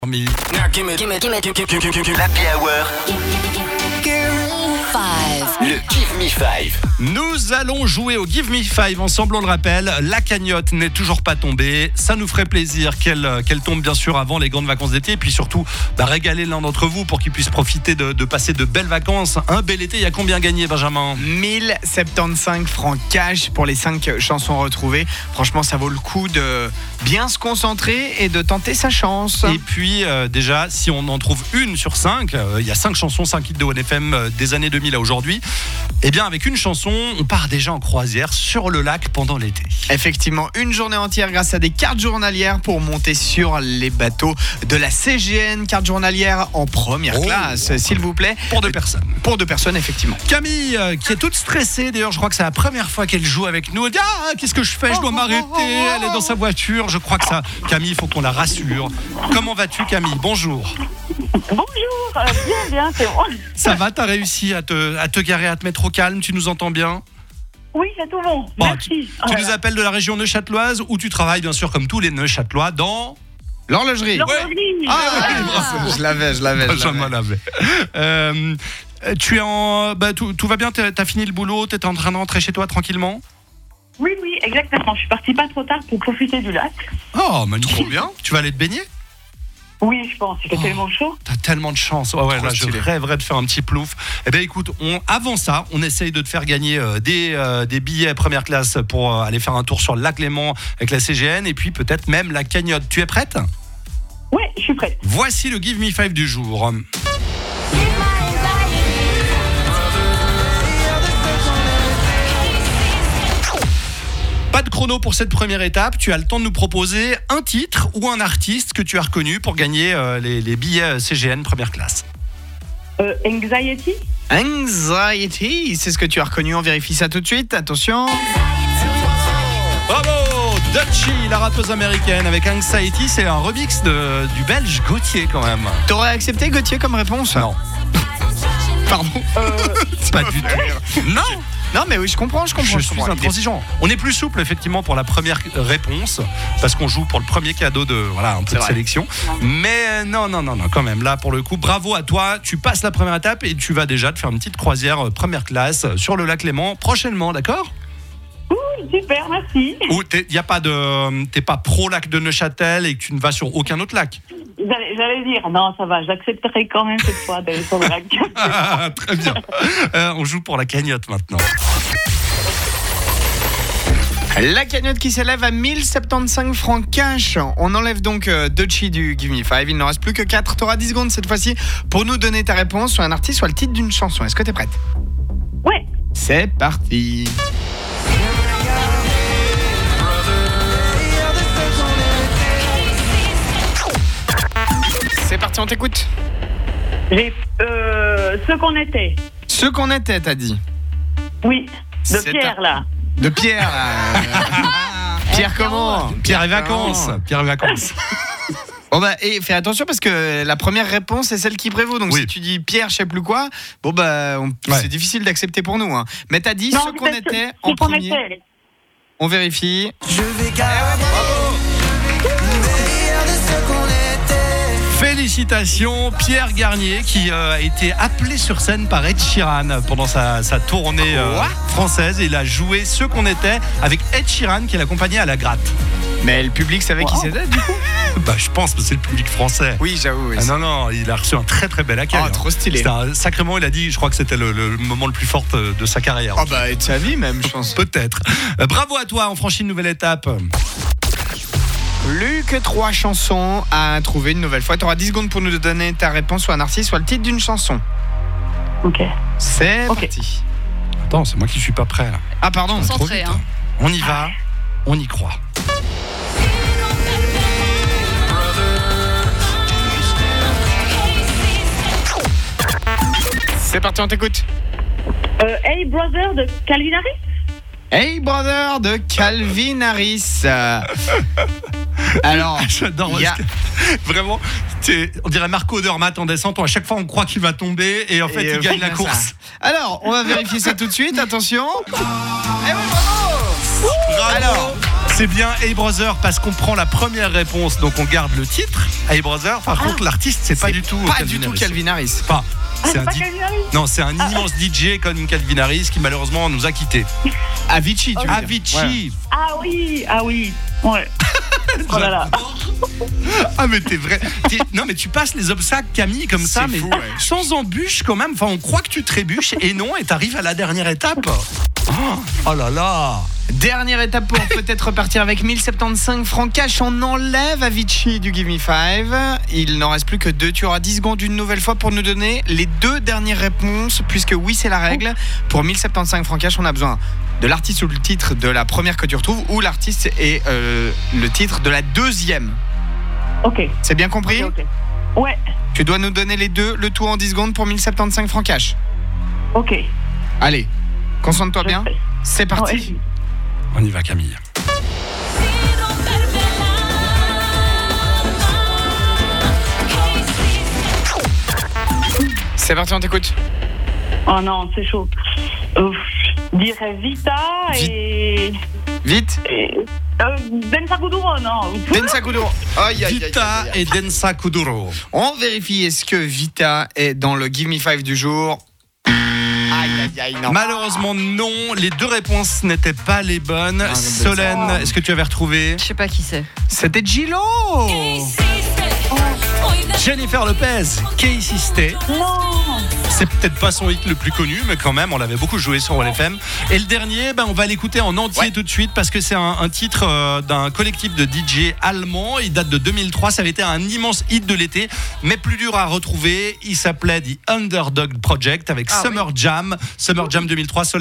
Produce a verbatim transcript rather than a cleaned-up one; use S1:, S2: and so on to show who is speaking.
S1: Mais...
S2: L'Happy Hour. Le Give Me Five.
S1: Nous allons jouer au Give Me Five ensemble, on le rappelle. La cagnotte n'est toujours pas tombée. Ça nous ferait plaisir qu'elle, qu'elle tombe bien sûr avant les grandes vacances d'été. Et puis surtout, bah, régaler l'un d'entre vous pour qu'il puisse profiter de, de passer de belles vacances. Un bel été, il y a combien gagné, Benjamin ?
S3: mille soixante-quinze francs cash pour les cinq chansons retrouvées. Franchement, ça vaut le coup de bien se concentrer et de tenter sa chance.
S1: Et puis euh, déjà, si on en trouve une sur cinq, euh, il y a cinq chansons, cinq hits de O N F M euh, des années deux mille à aujourd'hui. Et bien avec une chanson, on part déjà en croisière sur le lac pendant l'été.
S3: Effectivement, une journée entière grâce à des cartes journalières pour monter sur les bateaux de la C G N, carte journalière en première
S1: Oh.
S3: classe, s'il vous plaît.
S1: Pour deux personnes.
S3: Pour deux personnes, effectivement.
S1: Camille, euh, qui est toute stressée, d'ailleurs je crois que c'est la première fois qu'elle joue avec nous. Elle dit ah, qu'est-ce que je fais, je dois m'arrêter. Elle est dans sa voiture, je crois que ça. Camille, il faut qu'on la rassure. Comment vas-tu, Camille ? Bonjour.
S4: Bonjour, euh, bien, bien, c'est bon.
S1: Ça va, t'as réussi à te, à te garer, à te mettre au calme, tu nous entends bien ?
S4: Oui, c'est tout bon.
S1: Bon,
S4: Merci.
S1: tu, tu
S4: Voilà.
S1: nous appelles de la région neuchâteloise où tu travailles bien sûr comme tous les Neuchâtelois dans...
S3: L'horlogerie.
S4: L'horlogerie.
S3: Ah,
S1: Ouais.
S3: je l'avais, je l'avais. je
S1: Benjamin
S3: l'avais.
S1: l'avait. Euh, tu es en... Bah, tout, tout va bien, t'as t'as fini le boulot, t'es en train de rentrer chez toi tranquillement ?
S4: Oui, oui, exactement. Je suis partie pas trop tard pour profiter du lac.
S1: Oh, magnifique.
S3: Trop bien.
S1: Tu vas aller te baigner ?
S4: Oui, je pense. Il fait
S1: Oh.
S4: tellement chaud.
S1: T'as tellement de chance. Ouais, ouais,
S3: Trop
S1: là, je
S3: stylé.
S1: rêverais de faire un petit plouf. Eh bien, écoute, on, avant ça, on essaye de te faire gagner euh, des, euh, des billets première classe pour euh, aller faire un tour sur le lac Léman avec la C G N et puis peut-être même la cagnotte. Tu es prête ?
S4: Oui, je suis prête.
S1: Voici le Give Me Five du jour. Pas de chrono pour cette première étape. Tu as le temps de nous proposer un titre ou un artiste que tu as reconnu pour gagner euh, les, les billets C G N première classe.
S4: Euh, anxiety.
S3: Anxiety, c'est ce que tu as reconnu. On vérifie ça tout de suite. Attention.
S1: Bravo, Dutchie, la rappeuse américaine avec Anxiety. C'est un remix de, du belge Gauthier quand même.
S3: T'aurais accepté Gauthier comme réponse ?
S1: Non,
S3: Pardon.
S4: Euh,
S1: pas du tout. Non,
S3: Non, mais oui, je comprends, je comprends.
S1: je suis
S3: comprends.
S1: intransigeant. On est plus souple effectivement pour la première réponse parce qu'on joue pour le premier cadeau de voilà un peu
S3: C'est
S1: de
S3: vrai.
S1: sélection. Mais non, non, non, non, quand même. Là pour le coup, bravo à toi. Tu passes la première étape et tu vas déjà te faire une petite croisière euh, première classe euh, sur le lac Léman prochainement, d'accord ?
S4: super, merci.
S1: Ou t'es y a pas de, t'es pas pro lac de Neuchâtel et que tu ne vas sur aucun autre lac.
S4: J'allais, j'allais dire, non, ça va, j'accepterai quand même cette fois d'aller sur le lac.
S1: Ah, très bien. Euh, on joue pour la cagnotte maintenant.
S3: La cagnotte qui s'élève à mille soixante-quinze francs cash. On enlève donc euh, Dutchie du Give Me Five. Il n'en reste plus que quatre. Tu auras dix secondes cette fois-ci pour nous donner ta réponse sur un artiste, soit le titre d'une chanson. Est-ce que tu es prête ?
S4: Ouais.
S3: C'est parti. C'est parti, on t'écoute.
S4: J'ai, euh, ce qu'on était.
S3: Ce qu'on était, t'as dit.
S4: Oui. De
S3: C'est
S4: Pierre,
S3: un-
S4: là.
S3: De Pierre. là. Pierre comment ?
S1: Pierre et vacances. Pierre et vacances.
S3: Bon bah, et fais attention parce que la première réponse est celle qui prévaut. Donc
S1: Oui.
S3: si tu dis Pierre, je sais plus quoi, bon bah, on-
S1: Ouais.
S3: c'est difficile d'accepter pour nous. Hein. Mais t'as dit
S4: Non,
S3: ce qu'on
S4: c'est
S3: était
S4: ce-
S3: en
S4: ce qu'on
S3: premier.
S4: était.
S3: On vérifie.
S1: Félicitations, Pierre Garnier qui euh, a été appelé sur scène par Ed Sheeran pendant sa, sa tournée euh,
S3: Quoi
S1: française. Il a joué Ce qu'on était avec Ed Sheeran qui l'accompagnait à la gratte.
S3: Mais le public savait qui
S4: Wow.
S3: c'était du coup.
S1: Bah, je pense que c'est le public français.
S3: Oui, j'avoue. Oui,
S1: Ah non, non, il a reçu un très très bel accueil.
S3: Oh,
S1: hein.
S3: trop stylé.
S1: C'était un- sacrément, il a dit, je crois que c'était le, le moment le plus fort euh, de sa carrière.
S3: Oh bah, et de sa vie même, je pense.
S1: Peut-être. Euh, bravo à toi, on franchit une nouvelle étape.
S3: Plus que trois chansons à trouver une nouvelle fois. Tu auras dix secondes pour nous donner ta réponse, soit un artiste, soit le titre d'une chanson.
S4: Ok.
S3: C'est
S4: Ok.
S3: parti.
S1: Attends, c'est moi qui suis pas prêt là.
S3: Ah pardon.
S1: Trop
S5: Concentré,
S1: vite.
S5: hein.
S1: On y va, on y croit.
S3: C'est parti, on t'écoute.
S4: Euh, Hey Brother de Calvin Harris.
S3: Hey Brother de Calvin Harris. Euh, Alors,
S1: J'adore.
S3: il y a-
S1: parce que, vraiment, c'est- on dirait Marco Odermatt en descente. À chaque fois, on croit qu'il va tomber et en fait,
S3: Et,
S1: il
S3: euh,
S1: gagne la
S3: voilà
S1: course.
S3: ça. Alors, on va vérifier ça tout de suite. Attention. Eh oui, bravo.
S1: Bravo.
S3: Alors,
S1: C'est bien Hey Brother parce qu'on prend la première réponse, donc on garde le titre. Hey Brother, par
S4: Ah.
S1: contre, l'artiste, c'est pas du tout
S3: Pas
S1: Calvin
S3: du tout
S1: Harris.
S3: Calvin Harris.
S1: Enfin,
S4: Ah,
S1: c'est
S4: c'est
S1: un
S4: pas
S1: di-
S4: Calvin Harris.
S1: Non, c'est un immense D J comme Calvin Harris qui malheureusement nous a quittés.
S3: Avicii, tu veux dire.
S1: Avicii.
S4: Ah oui, ah oui. Ouais. Oh là là.
S1: Ah mais t'es vrai. T'es- Non mais tu passes les obstacles Camille comme ça,
S3: C'est
S1: mais
S3: fou, ouais.
S1: sans embûche quand même. Enfin on croit que tu trébuches et non et t'arrives à la dernière étape. Oh, oh là là.
S3: Dernière étape pour peut-être repartir avec mille soixante-quinze francs cash. On enlève Avicii du Give Me Five. Il n'en reste plus que deux. Tu auras dix secondes une nouvelle fois pour nous donner les deux dernières réponses, puisque oui, c'est la règle. Pour mille soixante-quinze francs cash, on a besoin de l'artiste ou le titre de la première que tu retrouves, ou l'artiste et euh, le titre de la deuxième.
S4: Ok.
S3: C'est bien compris?
S4: Ok, ok. Ouais.
S3: Tu dois nous donner les deux, le tout en dix secondes pour mille soixante-quinze francs cash.
S4: Ok.
S3: Allez, concentre-toi
S4: Je
S3: bien.
S4: fais.
S3: C'est parti.
S4: Ouais.
S1: On y va Camille.
S3: C'est parti, on t'écoute.
S4: Oh non, c'est chaud. Ouf. Je dirais Vita et.
S3: Vite.
S4: et... Euh, Densa Kuduro, non.
S3: Densa Kuduro. Aïe, aïe, aïe,
S1: Vita
S3: aïe, aïe.
S1: et Densa Kuduro.
S3: On vérifie, est-ce que Vita est dans le Give Me Five du jour? Aïe, aïe, aïe, non.
S1: Malheureusement non, les deux réponses n'étaient pas les bonnes.
S3: Ah,
S1: Solène, est-ce que tu avais retrouvé?
S5: Je sais pas qui c'est.
S3: C'était Gilo.
S1: Jennifer Lopez, Casey Stay.
S4: Non.
S1: C'est peut-être pas son hit le plus connu, mais quand même, on l'avait beaucoup joué sur Roll F M. Et le dernier, ben, on va l'écouter en entier
S3: Ouais.
S1: tout de suite parce que c'est un, un titre euh, d'un collectif de D J allemand. Il date de deux mille trois. Ça avait été un immense hit de l'été, mais plus dur à retrouver. Il s'appelait The Underdog Project avec
S5: Ah
S1: Summer Jam. Summer Jam deux mille trois.